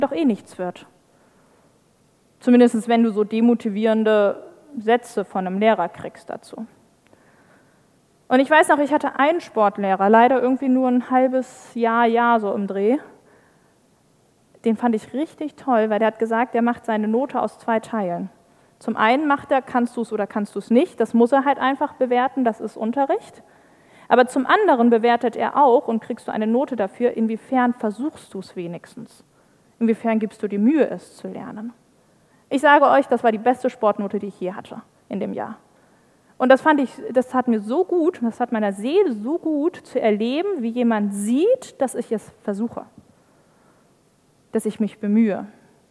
doch eh nichts wird. Zumindest wenn du so demotivierende Sätze von einem Lehrer kriegst dazu. Und ich weiß noch, ich hatte einen Sportlehrer, leider irgendwie nur ein halbes Jahr so im Dreh. Den fand ich richtig toll, weil der hat gesagt, er macht seine Note aus 2 Teilen. Zum einen macht er, kannst du es oder kannst du es nicht, das muss er halt einfach bewerten, das ist Unterricht. Aber zum anderen bewertet er auch und kriegst du eine Note dafür, inwiefern versuchst du es wenigstens. Inwiefern gibst du dir Mühe, es zu lernen. Ich sage euch, das war die beste Sportnote, die ich je hatte in dem Jahr. Und das hat mir so gut, das hat meiner Seele so gut zu erleben, wie jemand sieht, dass ich es versuche, dass ich mich bemühe.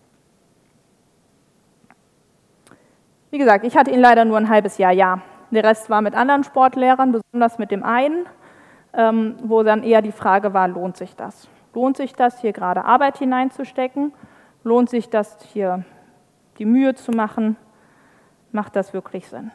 Wie gesagt, ich hatte ihn leider nur ein halbes Jahr. Der Rest war mit anderen Sportlehrern, besonders mit dem einen, wo dann eher die Frage war, lohnt sich das? Lohnt sich das, hier gerade Arbeit hineinzustecken? Lohnt sich das, hier die Mühe zu machen? Macht das wirklich Sinn?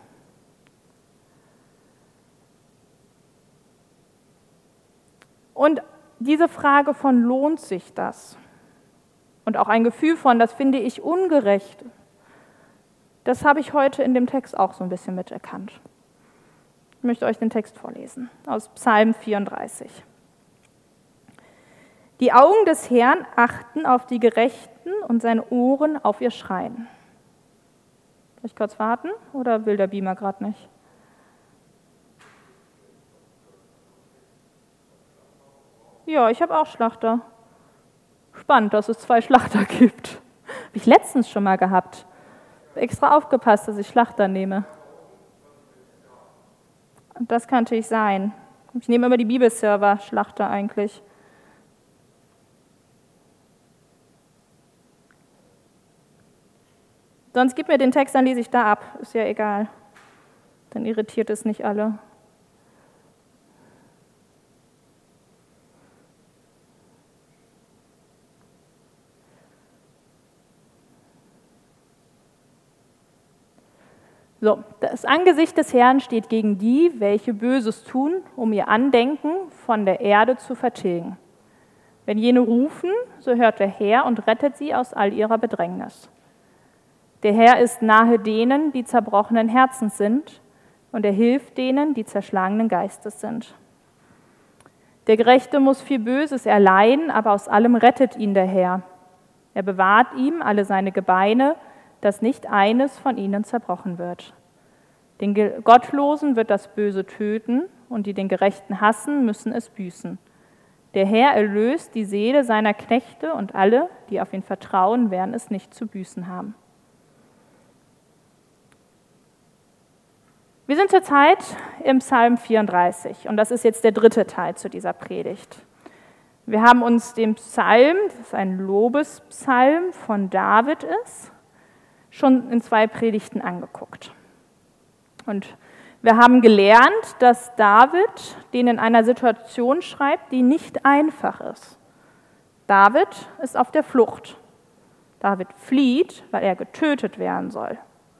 Und diese Frage von lohnt sich das? Und auch ein Gefühl von, das finde ich ungerecht, das habe ich heute in dem Text auch so ein bisschen miterkannt. Ich möchte euch den Text vorlesen, aus Psalm 34. Die Augen des Herrn achten auf die Gerechten und seine Ohren auf ihr Schreien. Soll ich kurz warten oder will der Beamer gerade nicht? Ja, ich habe auch Schlachter. Spannend, dass es 2 Schlachter gibt. Habe ich letztens schon mal gehabt. Extra aufgepasst, dass ich Schlachter nehme. Und das könnte ich sein. Ich nehme immer die Bibelserver Schlachter eigentlich. Sonst gib mir den Text, dann lese ich da ab. Ist ja egal. Dann irritiert es nicht alle. So, das Angesicht des Herrn steht gegen die, welche Böses tun, um ihr Andenken von der Erde zu vertilgen. Wenn jene rufen, so hört der Herr und rettet sie aus all ihrer Bedrängnis. Der Herr ist nahe denen, die zerbrochenen Herzens sind, und er hilft denen, die zerschlagenen Geistes sind. Der Gerechte muss viel Böses erleiden, aber aus allem rettet ihn der Herr. Er bewahrt ihm alle seine Gebeine, dass nicht eines von ihnen zerbrochen wird. Den Gottlosen wird das Böse töten, und die den Gerechten hassen, müssen es büßen. Der Herr erlöst die Seele seiner Knechte, und alle, die auf ihn vertrauen, werden es nicht zu büßen haben. Wir sind zurzeit im Psalm 34, und das ist jetzt der 3. Teil zu dieser Predigt. Wir haben uns den Psalm, das ist ein Lobespsalm von David ist, schon in 2 Predigten angeguckt. Und wir haben gelernt, dass David den in einer Situation schreibt, die nicht einfach ist. David ist auf der Flucht. David flieht, weil er getötet werden soll.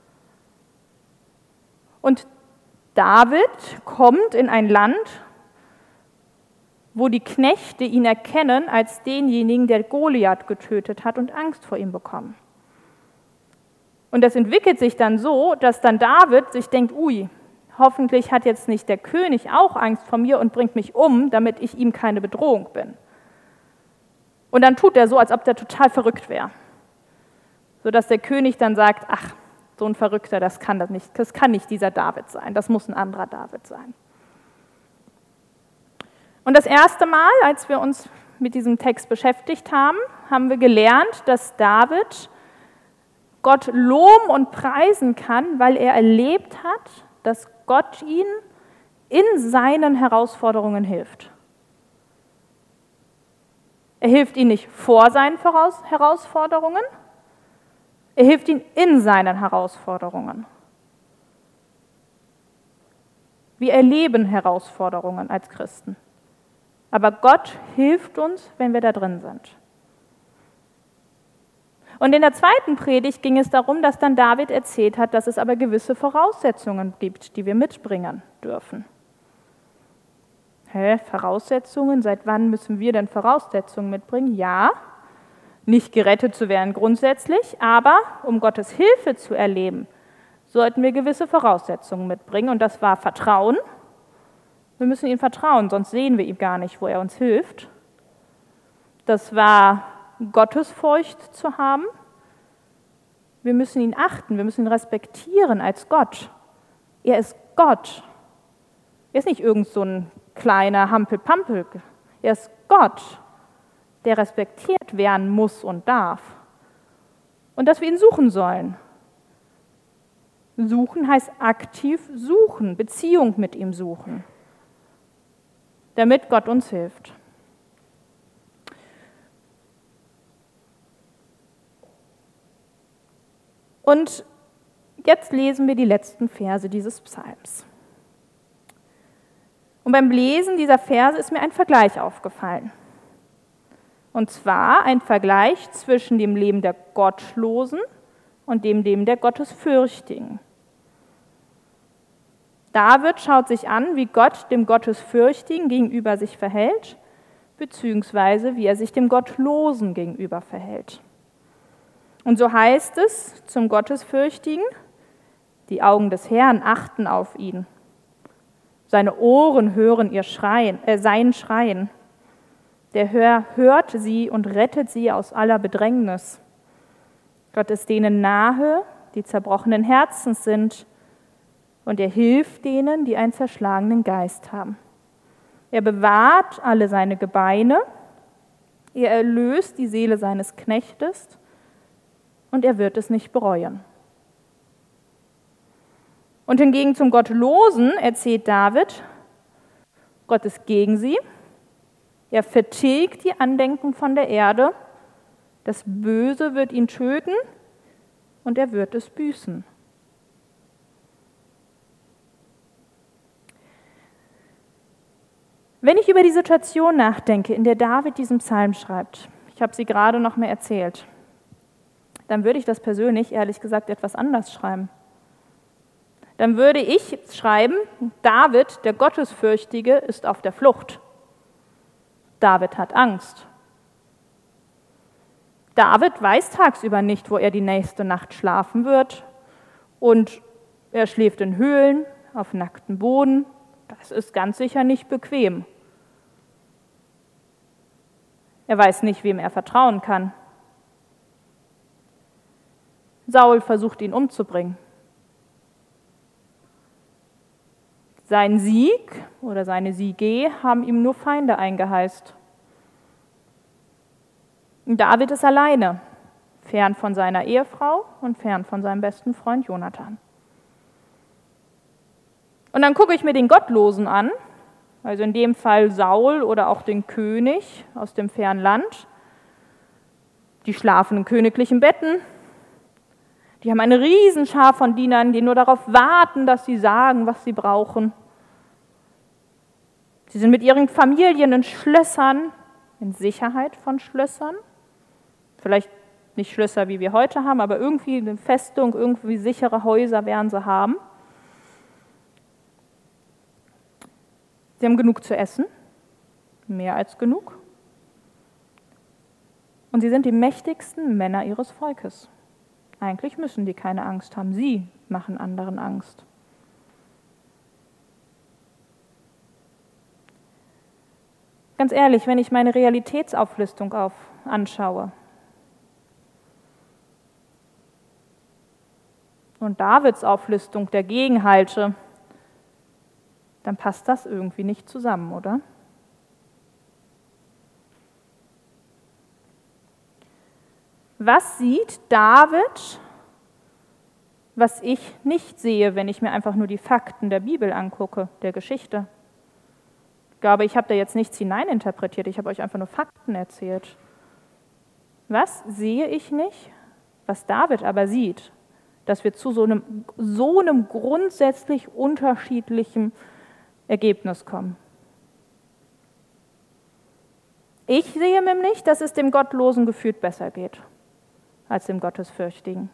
Und David kommt in ein Land, wo die Knechte ihn erkennen als denjenigen, der Goliath getötet hat und Angst vor ihm bekommen. Und das entwickelt sich dann so, dass dann David sich denkt, ui, hoffentlich hat jetzt nicht der König auch Angst vor mir und bringt mich um, damit ich ihm keine Bedrohung bin. Und dann tut er so, als ob der total verrückt wäre. Sodass der König dann sagt, ach, so ein Verrückter, das kann nicht dieser David sein, das muss ein anderer David sein. Und das erste Mal, als wir uns mit diesem Text beschäftigt haben, haben wir gelernt, dass David Gott loben und preisen kann, weil er erlebt hat, dass Gott ihm in seinen Herausforderungen hilft. Er hilft ihm nicht vor seinen Herausforderungen, er hilft ihm in seinen Herausforderungen. Wir erleben Herausforderungen als Christen, aber Gott hilft uns, wenn wir da drin sind. Und in der 2. Predigt ging es darum, dass dann David erzählt hat, dass es aber gewisse Voraussetzungen gibt, die wir mitbringen dürfen. Voraussetzungen? Seit wann müssen wir denn Voraussetzungen mitbringen? Ja, nicht gerettet zu werden grundsätzlich, aber um Gottes Hilfe zu erleben, sollten wir gewisse Voraussetzungen mitbringen. Und das war Vertrauen. Wir müssen ihm vertrauen, sonst sehen wir ihm gar nicht, wo er uns hilft. Das war Gottesfurcht zu haben. Wir müssen ihn achten, wir müssen ihn respektieren als Gott. Er ist Gott. Er ist nicht irgend so ein kleiner Hampelpampel. Er ist Gott, der respektiert werden muss und darf. Und dass wir ihn suchen sollen. Suchen heißt aktiv suchen, Beziehung mit ihm suchen, damit Gott uns hilft. Und jetzt lesen wir die letzten Verse dieses Psalms. Und beim Lesen dieser Verse ist mir ein Vergleich aufgefallen. Und zwar ein Vergleich zwischen dem Leben der Gottlosen und dem Leben der Gottesfürchtigen. David schaut sich an, wie Gott dem Gottesfürchtigen gegenüber sich verhält, beziehungsweise wie er sich dem Gottlosen gegenüber verhält. Und so heißt es zum Gottesfürchtigen: Die Augen des Herrn achten auf ihn. Seine Ohren hören sein Schreien. Der Herr hört sie und rettet sie aus aller Bedrängnis. Gott ist denen nahe, die zerbrochenen Herzens sind, und er hilft denen, die einen zerschlagenen Geist haben. Er bewahrt alle seine Gebeine, er erlöst die Seele seines Knechtes, und er wird es nicht bereuen. Und hingegen zum Gottlosen erzählt David, Gott ist gegen sie, er vertilgt die Andenken von der Erde, das Böse wird ihn töten und er wird es büßen. Wenn ich über die Situation nachdenke, in der David diesen Psalm schreibt, ich habe sie gerade noch mal erzählt, dann würde ich das persönlich, ehrlich gesagt, etwas anders schreiben. Dann würde ich schreiben, David, der Gottesfürchtige, ist auf der Flucht. David hat Angst. David weiß tagsüber nicht, wo er die nächste Nacht schlafen wird. Und er schläft in Höhlen, auf nacktem Boden. Das ist ganz sicher nicht bequem. Er weiß nicht, wem er vertrauen kann. Saul versucht, ihn umzubringen. Sein Sieg oder seine Siege haben ihm nur Feinde eingeheißt. David ist alleine, fern von seiner Ehefrau und fern von seinem besten Freund Jonathan. Und dann gucke ich mir den Gottlosen an, also in dem Fall Saul oder auch den König aus dem fernen Land. Die schlafen in königlichen Betten. Die haben eine Riesenschar von Dienern, die nur darauf warten, dass sie sagen, was sie brauchen. Sie sind mit ihren Familien in Schlössern, in Sicherheit von Schlössern. Vielleicht nicht Schlösser, wie wir heute haben, aber irgendwie eine Festung, irgendwie sichere Häuser werden sie haben. Sie haben genug zu essen, mehr als genug. Und sie sind die mächtigsten Männer ihres Volkes. Eigentlich müssen die keine Angst haben, sie machen anderen Angst. Ganz ehrlich, wenn ich meine Realitätsauflistung anschaue und Davids Auflistung dagegen halte, dann passt das irgendwie nicht zusammen, oder? Was sieht David, was ich nicht sehe, wenn ich mir einfach nur die Fakten der Bibel angucke, der Geschichte? Ich glaube, ich habe da jetzt nichts hineininterpretiert, ich habe euch einfach nur Fakten erzählt. Was sehe ich nicht, was David aber sieht, dass wir zu so einem grundsätzlich unterschiedlichen Ergebnis kommen? Ich sehe nämlich, dass es dem Gottlosen gefühlt besser geht als dem Gottesfürchtigen.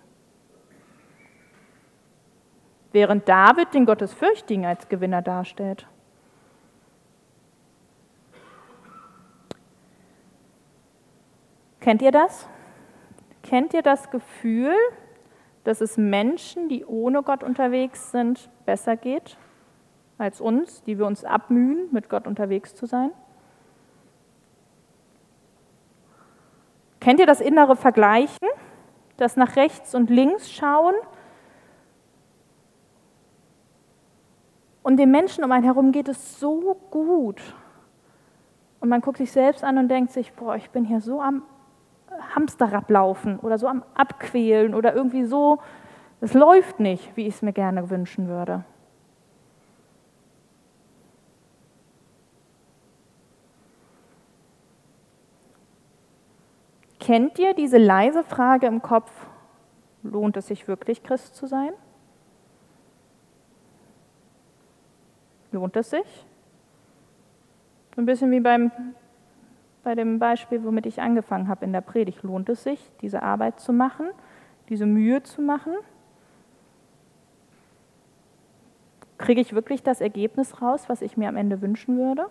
Während David den Gottesfürchtigen als Gewinner darstellt. Kennt ihr das? kennt ihr das Gefühl, dass es Menschen, die ohne Gott unterwegs sind, besser geht als uns, die wir uns abmühen, mit Gott unterwegs zu sein? Kennt ihr das innere Vergleichen, das nach rechts und links schauen und den Menschen um einen herum geht es so gut und man guckt sich selbst an und denkt sich, boah, ich bin hier so am Hamsterrad laufen oder so am Abquälen oder irgendwie so, es läuft nicht, wie ich es mir gerne wünschen würde. Kennt ihr diese leise Frage im Kopf, lohnt es sich wirklich, Christ zu sein? Lohnt es sich? So ein bisschen wie bei dem Beispiel, womit ich angefangen habe in der Predigt. Lohnt es sich, diese Arbeit zu machen, diese Mühe zu machen? Kriege ich wirklich das Ergebnis raus, was ich mir am Ende wünschen würde?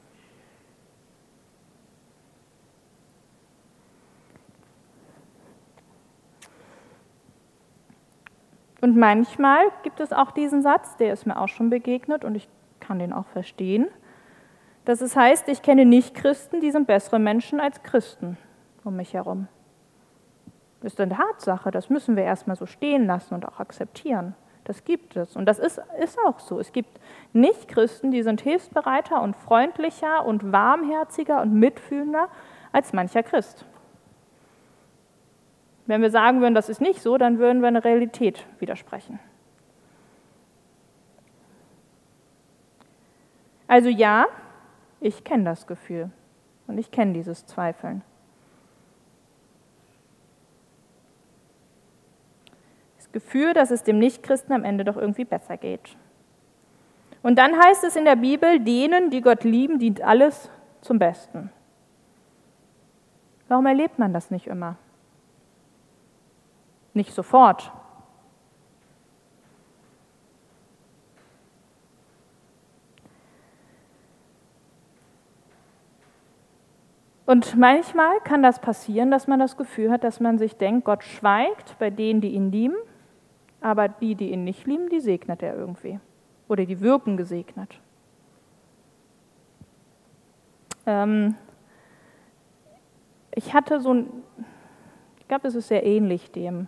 Und manchmal gibt es auch diesen Satz, der ist mir auch schon begegnet und ich kann den auch verstehen, dass es heißt, ich kenne Nicht-Christen, die sind bessere Menschen als Christen um mich herum. Das ist eine Tatsache, das müssen wir erstmal so stehen lassen und auch akzeptieren. Das gibt es und das ist auch so. Es gibt Nicht-Christen, die sind hilfsbereiter und freundlicher und warmherziger und mitfühlender als mancher Christ. Wenn wir sagen würden, das ist nicht so, dann würden wir eine Realität widersprechen. Also ja, ich kenne das Gefühl und ich kenne dieses Zweifeln. Das Gefühl, dass es dem Nichtchristen am Ende doch irgendwie besser geht. Und dann heißt es in der Bibel, denen, die Gott lieben, dient alles zum Besten. Warum erlebt man das nicht immer? Nicht sofort. Und manchmal kann das passieren, dass man das Gefühl hat, dass man sich denkt, Gott schweigt bei denen, die ihn lieben, aber die ihn nicht lieben, die segnet er irgendwie. Oder die wirken gesegnet. Ich hatte ich glaube, es ist sehr ähnlich dem,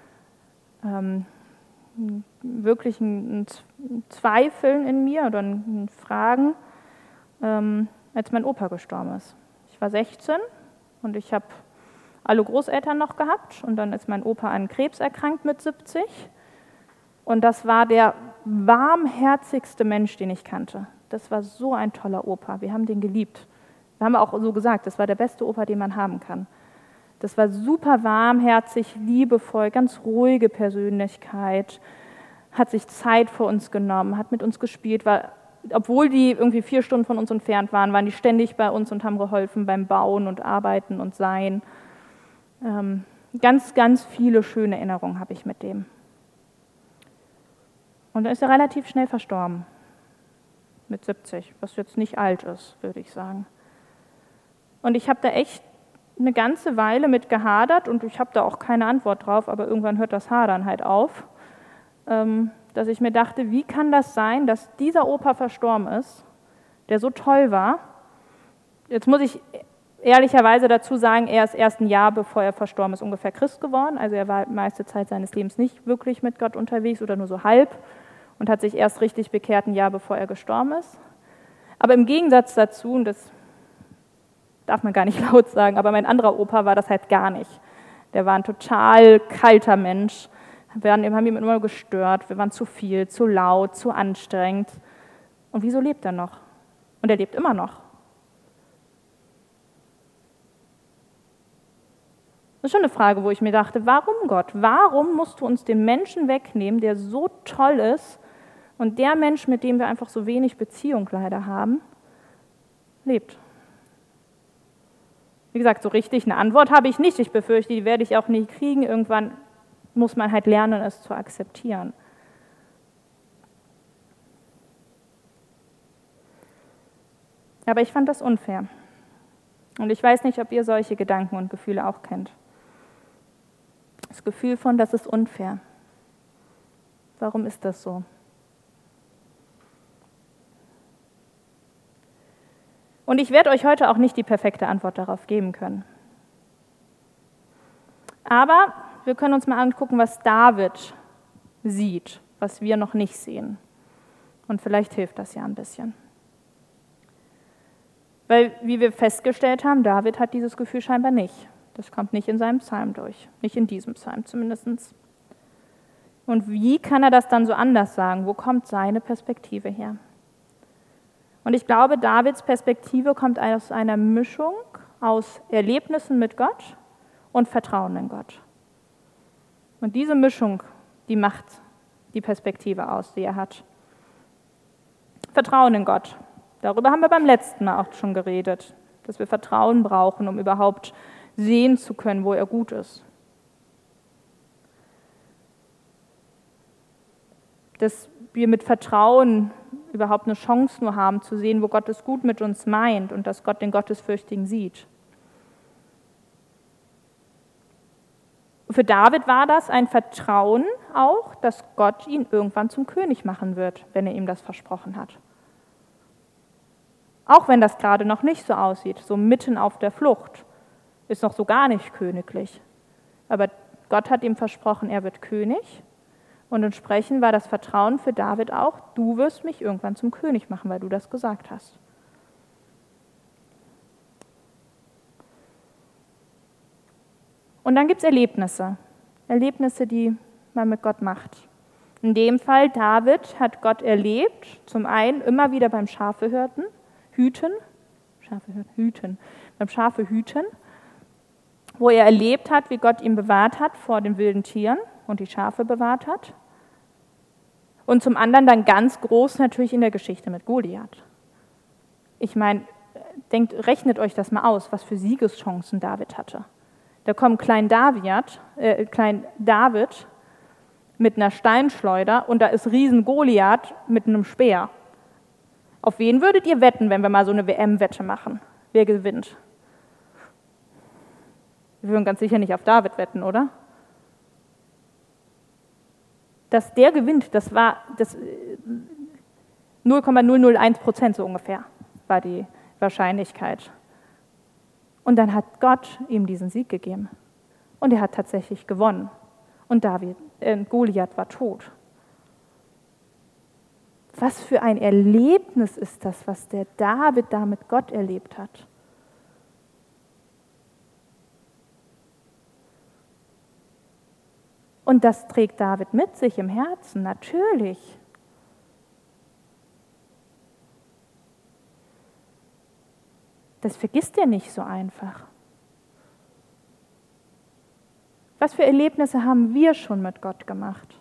wirklich ein Zweifeln in mir oder ein Fragen, als mein Opa gestorben ist. Ich war 16 und ich habe alle Großeltern noch gehabt und dann ist mein Opa an Krebs erkrankt mit 70 und das war der warmherzigste Mensch, den ich kannte. Das war so ein toller Opa, wir haben den geliebt. Wir haben auch so gesagt, das war der beste Opa, den man haben kann. Das war super warmherzig, liebevoll, ganz ruhige Persönlichkeit, hat sich Zeit für uns genommen, hat mit uns gespielt, obwohl die irgendwie 4 Stunden von uns entfernt waren die ständig bei uns und haben geholfen beim Bauen und Arbeiten und Sein. Ganz, ganz viele schöne Erinnerungen habe ich mit dem. Und dann ist er relativ schnell verstorben, mit 70, was jetzt nicht alt ist, würde ich sagen. Und ich habe da echt eine ganze Weile mit gehadert und ich habe da auch keine Antwort drauf, aber irgendwann hört das Hadern halt auf, dass ich mir dachte, wie kann das sein, dass dieser Opa verstorben ist, der so toll war. Jetzt muss ich ehrlicherweise dazu sagen, er ist erst ein Jahr, bevor er verstorben ist, ungefähr Christ geworden. Also er war die meiste Zeit seines Lebens nicht wirklich mit Gott unterwegs oder nur so halb und hat sich erst richtig bekehrt ein Jahr, bevor er gestorben ist. Aber im Gegensatz dazu, und das darf man gar nicht laut sagen, aber mein anderer Opa war das halt gar nicht. Der war ein total kalter Mensch. Wir haben ihn immer gestört, wir waren zu viel, zu laut, zu anstrengend. Und wieso lebt er noch? Und er lebt immer noch. Das ist schon eine Frage, wo ich mir dachte, warum Gott? Warum musst du uns den Menschen wegnehmen, der so toll ist und der Mensch, mit dem wir einfach so wenig Beziehung leider haben, lebt? Wie gesagt, so richtig eine Antwort habe ich nicht. Ich befürchte, die werde ich auch nicht kriegen. Irgendwann muss man halt lernen, es zu akzeptieren. Aber ich fand das unfair. Und ich weiß nicht, ob ihr solche Gedanken und Gefühle auch kennt. Das Gefühl von, das ist unfair. Warum ist das so? Und ich werde euch heute auch nicht die perfekte Antwort darauf geben können. Aber wir können uns mal angucken, was David sieht, was wir noch nicht sehen. Und vielleicht hilft das ja ein bisschen. Weil, wie wir festgestellt haben, David hat dieses Gefühl scheinbar nicht. Das kommt nicht in seinem Psalm durch. Nicht in diesem Psalm zumindest. Und wie kann er das dann so anders sagen? Wo kommt seine Perspektive her? Und ich glaube, Davids Perspektive kommt aus einer Mischung aus Erlebnissen mit Gott und Vertrauen in Gott. Und diese Mischung, die macht die Perspektive aus, die er hat. Vertrauen in Gott. Darüber haben wir beim letzten Mal auch schon geredet, dass wir Vertrauen brauchen, um überhaupt sehen zu können, wo er gut ist. Dass wir mit Vertrauen überhaupt eine Chance nur haben, zu sehen, wo Gott es gut mit uns meint und dass Gott den Gottesfürchtigen sieht. Für David war das ein Vertrauen auch, dass Gott ihn irgendwann zum König machen wird, wenn er ihm das versprochen hat. Auch wenn das gerade noch nicht so aussieht, so mitten auf der Flucht, ist noch so gar nicht königlich. Aber Gott hat ihm versprochen, er wird König. Und entsprechend war das Vertrauen für David auch, du wirst mich irgendwann zum König machen, weil du das gesagt hast. Und dann gibt es Erlebnisse, die man mit Gott macht. In dem Fall, David hat Gott erlebt, zum einen immer wieder beim Schafehüten, wo er erlebt hat, wie Gott ihn bewahrt hat vor den wilden Tieren und die Schafe bewahrt hat. Und zum anderen dann ganz groß natürlich in der Geschichte mit Goliath. Ich meine, rechnet euch das mal aus, was für Siegeschancen David hatte. Da kommt Klein David mit einer Steinschleuder und da ist Riesen Goliath mit einem Speer. Auf wen würdet ihr wetten, wenn wir mal so eine WM-Wette machen? Wer gewinnt? Wir würden ganz sicher nicht auf David wetten, oder? Dass der gewinnt, das war das 0,001% so ungefähr, war die Wahrscheinlichkeit. Und dann hat Gott ihm diesen Sieg gegeben. Und er hat tatsächlich gewonnen. Und Goliath war tot. Was für ein Erlebnis ist das, was der David da mit Gott erlebt hat. Und das trägt David mit sich im Herzen, natürlich. Das vergisst er nicht so einfach. Was für Erlebnisse haben wir schon mit Gott gemacht?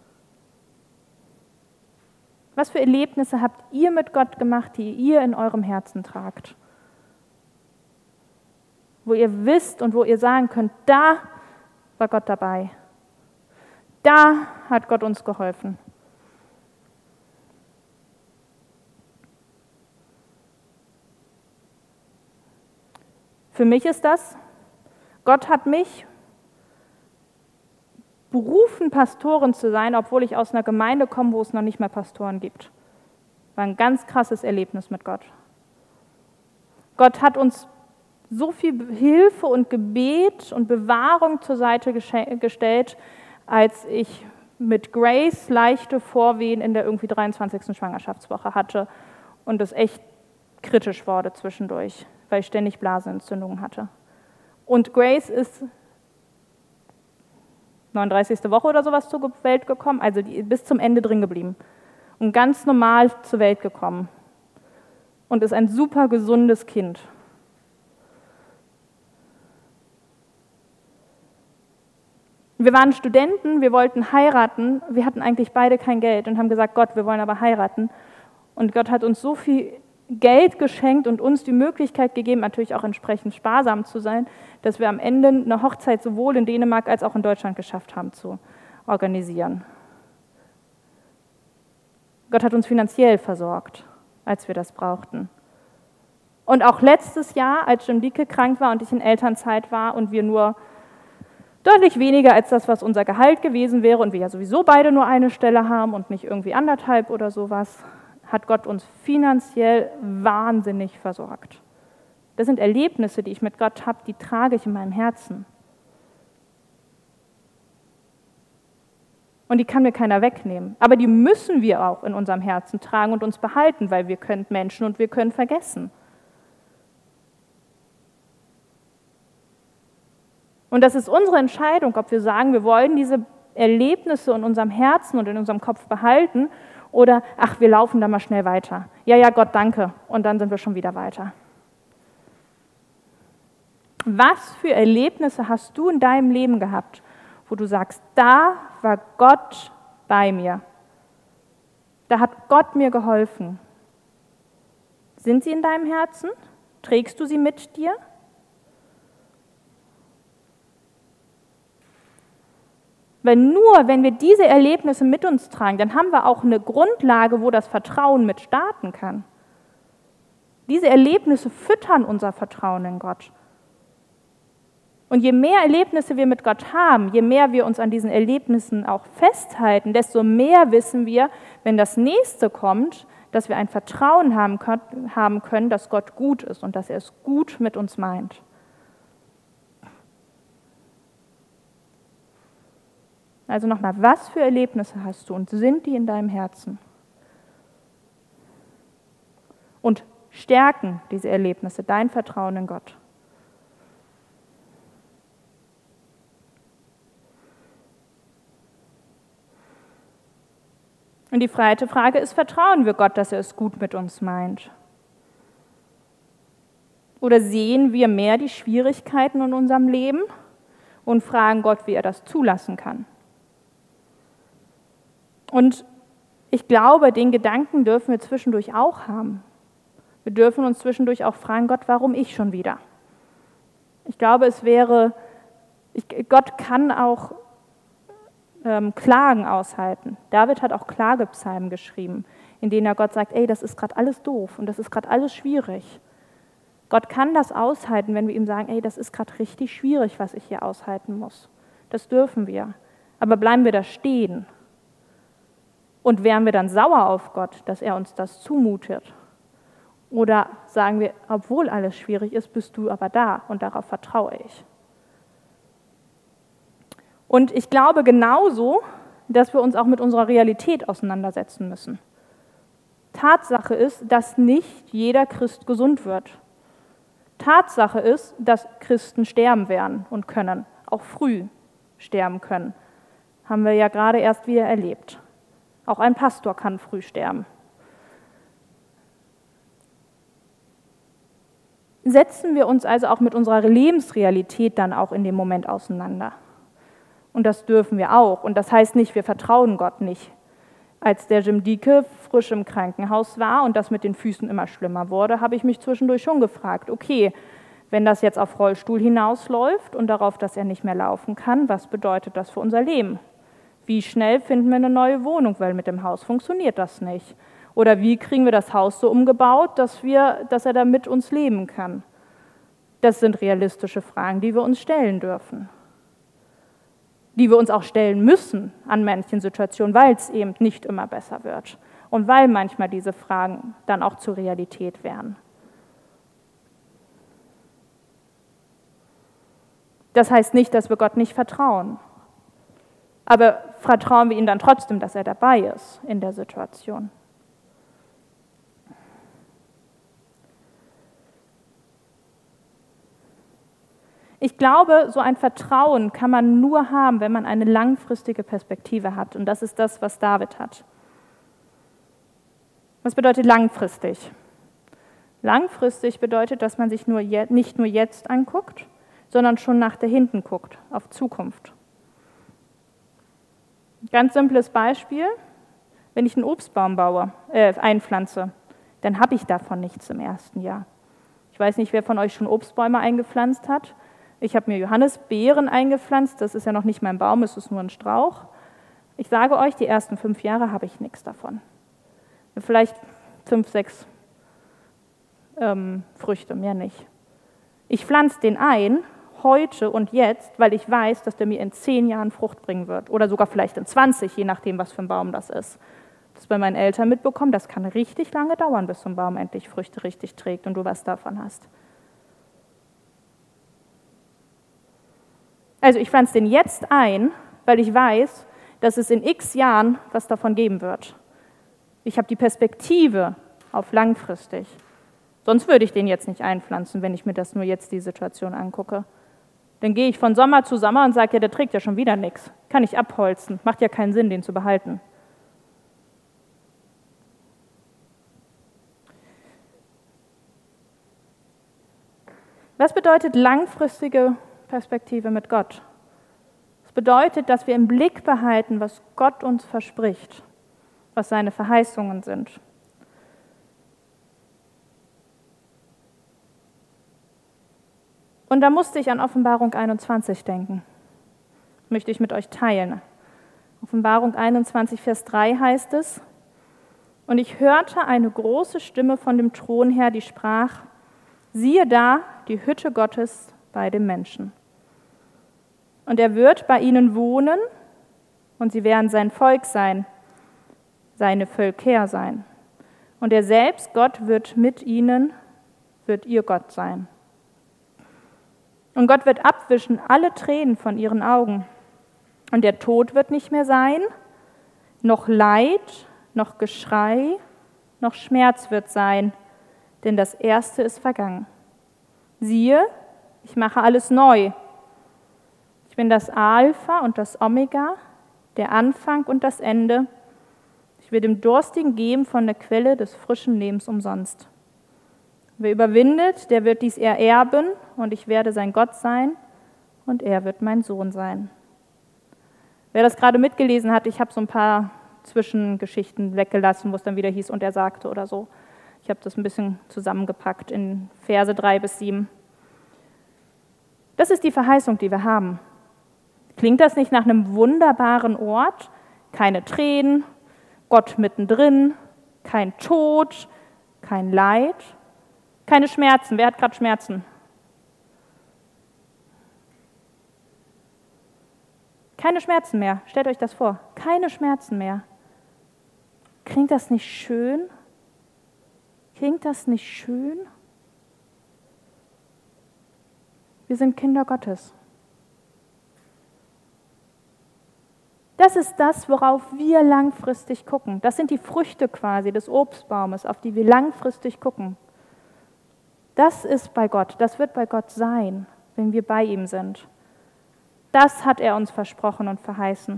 Was für Erlebnisse habt ihr mit Gott gemacht, die ihr in eurem Herzen tragt? Wo ihr wisst und wo ihr sagen könnt, da war Gott dabei. Da hat Gott uns geholfen. Für mich ist das, Gott hat mich berufen, Pastorin zu sein, obwohl ich aus einer Gemeinde komme, wo es noch nicht mehr Pastoren gibt. War ein ganz krasses Erlebnis mit Gott. Gott hat uns so viel Hilfe und Gebet und Bewahrung zur Seite gestellt, als ich mit Grace leichte Vorwehen in der irgendwie 23. Schwangerschaftswoche hatte und es echt kritisch wurde zwischendurch, weil ich ständig Blasenentzündungen hatte. Und Grace ist 39. Woche oder sowas zur Welt gekommen, also die bis zum Ende drin geblieben und ganz normal zur Welt gekommen und ist ein super gesundes Kind. Wir waren Studenten, wir wollten heiraten, wir hatten eigentlich beide kein Geld und haben gesagt, Gott, wir wollen aber heiraten. Und Gott hat uns so viel Geld geschenkt und uns die Möglichkeit gegeben, natürlich auch entsprechend sparsam zu sein, dass wir am Ende eine Hochzeit sowohl in Dänemark als auch in Deutschland geschafft haben zu organisieren. Gott hat uns finanziell versorgt, als wir das brauchten. Und auch letztes Jahr, als Jim Dieke krank war und ich in Elternzeit war und wir nur Deutlich weniger als das, was unser Gehalt gewesen wäre und wir ja sowieso beide nur eine Stelle haben und nicht irgendwie 1,5 oder sowas, hat Gott uns finanziell wahnsinnig versorgt. Das sind Erlebnisse, die ich mit Gott habe, die trage ich in meinem Herzen. Und die kann mir keiner wegnehmen. Aber die müssen wir auch in unserem Herzen tragen und uns behalten, weil wir können Menschen und wir können vergessen. Und das ist unsere Entscheidung, ob wir sagen, wir wollen diese Erlebnisse in unserem Herzen und in unserem Kopf behalten oder, ach, wir laufen da mal schnell weiter. Ja, ja, Gott, danke. Und dann sind wir schon wieder weiter. Was für Erlebnisse hast du in deinem Leben gehabt, wo du sagst, da war Gott bei mir. Da hat Gott mir geholfen. Sind sie in deinem Herzen? Trägst du sie mit dir? Weil nur, wenn wir diese Erlebnisse mit uns tragen, dann haben wir auch eine Grundlage, wo das Vertrauen mit starten kann. Diese Erlebnisse füttern unser Vertrauen in Gott. Und je mehr Erlebnisse wir mit Gott haben, je mehr wir uns an diesen Erlebnissen auch festhalten, desto mehr wissen wir, wenn das Nächste kommt, dass wir ein Vertrauen haben können, dass Gott gut ist und dass er es gut mit uns meint. Also nochmal, was für Erlebnisse hast du und sind die in deinem Herzen? Und stärken diese Erlebnisse dein Vertrauen in Gott? Und die zweite Frage ist, vertrauen wir Gott, dass er es gut mit uns meint? Oder sehen wir mehr die Schwierigkeiten in unserem Leben und fragen Gott, wie er das zulassen kann? Und ich glaube, den Gedanken dürfen wir zwischendurch auch haben. Wir dürfen uns zwischendurch auch fragen, Gott, warum ich schon wieder? Ich glaube, Gott kann auch Klagen aushalten. David hat auch Klagepsalmen geschrieben, in denen er Gott sagt, ey, das ist gerade alles doof und das ist gerade alles schwierig. Gott kann das aushalten, wenn wir ihm sagen, ey, das ist gerade richtig schwierig, was ich hier aushalten muss. Das dürfen wir. Aber bleiben wir da stehen. Und wären wir dann sauer auf Gott, dass er uns das zumutet? Oder sagen wir, obwohl alles schwierig ist, bist du aber da und darauf vertraue ich. Und ich glaube genauso, dass wir uns auch mit unserer Realität auseinandersetzen müssen. Tatsache ist, dass nicht jeder Christ gesund wird. Tatsache ist, dass Christen sterben werden und können, auch früh sterben können. Haben wir ja gerade erst wieder erlebt. Auch ein Pastor kann früh sterben. Setzen wir uns also auch mit unserer Lebensrealität dann auch in dem Moment auseinander. Und das dürfen wir auch. Und das heißt nicht, wir vertrauen Gott nicht. Als der Jim Dieke frisch im Krankenhaus war und das mit den Füßen immer schlimmer wurde, habe ich mich zwischendurch schon gefragt, okay, wenn das jetzt auf Rollstuhl hinausläuft und darauf, dass er nicht mehr laufen kann, was bedeutet das für unser Leben? Wie schnell finden wir eine neue Wohnung, weil mit dem Haus funktioniert das nicht? Oder wie kriegen wir das Haus so umgebaut, dass er da mit uns leben kann? Das sind realistische Fragen, die wir uns stellen dürfen. Die wir uns auch stellen müssen an manchen Situationen, weil es eben nicht immer besser wird und weil manchmal diese Fragen dann auch zur Realität werden. Das heißt nicht, dass wir Gott nicht vertrauen. Aber vertrauen wir ihm dann trotzdem, dass er dabei ist in der Situation. Ich glaube, so ein Vertrauen kann man nur haben, wenn man eine langfristige Perspektive hat. Und das ist das, was David hat. Was bedeutet langfristig? Langfristig bedeutet, dass man sich nicht nur jetzt anguckt, sondern schon nach dahinten guckt, auf Zukunft. Ganz simples Beispiel, wenn ich einen Obstbaum einpflanze, dann habe ich davon nichts im ersten Jahr. Ich weiß nicht, wer von euch schon Obstbäume eingepflanzt hat. Ich habe mir Johannisbeeren eingepflanzt, das ist ja noch nicht mein Baum, es ist nur ein Strauch. Ich sage euch, die ersten 5 Jahre habe ich nichts davon. Vielleicht 5, 6 Früchte, mehr nicht. Ich pflanze den ein, heute und jetzt, weil ich weiß, dass der mir in 10 Jahren Frucht bringen wird oder sogar vielleicht in 20, je nachdem, was für ein Baum das ist. Das bei meinen Eltern mitbekommen, das kann richtig lange dauern, bis so ein Baum endlich Früchte richtig trägt und du was davon hast. Also ich pflanze den jetzt ein, weil ich weiß, dass es in x Jahren was davon geben wird. Ich habe die Perspektive auf langfristig. Sonst würde ich den jetzt nicht einpflanzen, wenn ich mir das nur jetzt die Situation angucke. Dann gehe ich von Sommer zu Sommer und sage, ja, der trägt ja schon wieder nichts. Kann ich abholzen. Macht ja keinen Sinn, den zu behalten. Was bedeutet langfristige Perspektive mit Gott? Das bedeutet, dass wir im Blick behalten, was Gott uns verspricht, was seine Verheißungen sind. Und da musste ich an Offenbarung 21 denken. Das möchte ich mit euch teilen. Offenbarung 21, Vers 3 heißt es: Und ich hörte eine große Stimme von dem Thron her, die sprach: Siehe da, die Hütte Gottes bei dem Menschen. Und er wird bei ihnen wohnen, und sie werden sein Volk sein, seine Völker sein. Und er selbst, Gott, wird mit ihnen, wird ihr Gott sein. Und Gott wird abwischen alle Tränen von ihren Augen. Und der Tod wird nicht mehr sein, noch Leid, noch Geschrei, noch Schmerz wird sein, denn das Erste ist vergangen. Siehe, ich mache alles neu. Ich bin das Alpha und das Omega, der Anfang und das Ende. Ich will dem Durstigen geben von der Quelle des frischen Lebens umsonst. Wer überwindet, der wird dies ererben, und ich werde sein Gott sein, und er wird mein Sohn sein. Wer das gerade mitgelesen hat, ich habe so ein paar Zwischengeschichten weggelassen, wo es dann wieder hieß, und er sagte oder so. Ich habe das ein bisschen zusammengepackt in Verse 3-7. Das ist die Verheißung, die wir haben. Klingt das nicht nach einem wunderbaren Ort? Keine Tränen, Gott mittendrin, kein Tod, kein Leid, keine Schmerzen. Wer hat gerade Schmerzen? Keine Schmerzen mehr. Stellt euch das vor. Keine Schmerzen mehr. Klingt das nicht schön? Klingt das nicht schön? Wir sind Kinder Gottes. Das ist das, worauf wir langfristig gucken. Das sind die Früchte quasi des Obstbaumes, auf die wir langfristig gucken. Das ist bei Gott, das wird bei Gott sein, wenn wir bei ihm sind. Das hat er uns versprochen und verheißen.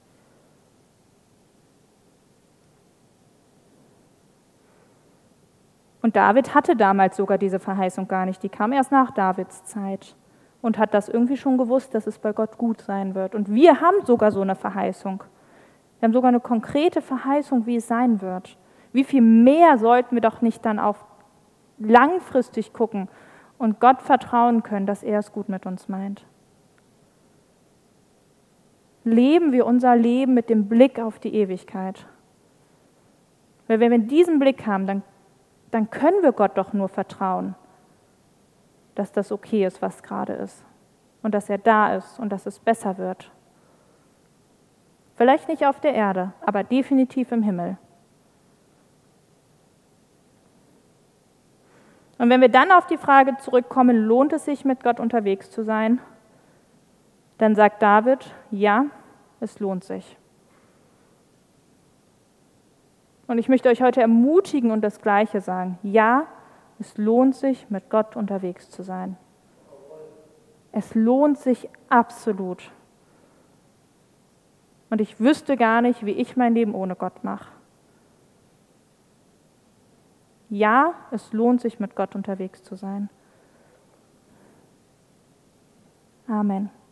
Und David hatte damals sogar diese Verheißung gar nicht. Die kam erst nach Davids Zeit und hat das irgendwie schon gewusst, dass es bei Gott gut sein wird. Und wir haben sogar so eine Verheißung. Wir haben sogar eine konkrete Verheißung, wie es sein wird. Wie viel mehr sollten wir doch nicht dann auf langfristig gucken und Gott vertrauen können, dass er es gut mit uns meint. Leben wir unser Leben mit dem Blick auf die Ewigkeit. Weil wenn wir diesen Blick haben, dann können wir Gott doch nur vertrauen, dass das okay ist, was gerade ist. Und dass er da ist und dass es besser wird. Vielleicht nicht auf der Erde, aber definitiv im Himmel. Und wenn wir dann auf die Frage zurückkommen, lohnt es sich, mit Gott unterwegs zu sein? Dann sagt David, ja, es lohnt sich. Und ich möchte euch heute ermutigen und das Gleiche sagen. Ja, es lohnt sich, mit Gott unterwegs zu sein. Es lohnt sich absolut. Und ich wüsste gar nicht, wie ich mein Leben ohne Gott mache. Ja, es lohnt sich, mit Gott unterwegs zu sein. Amen.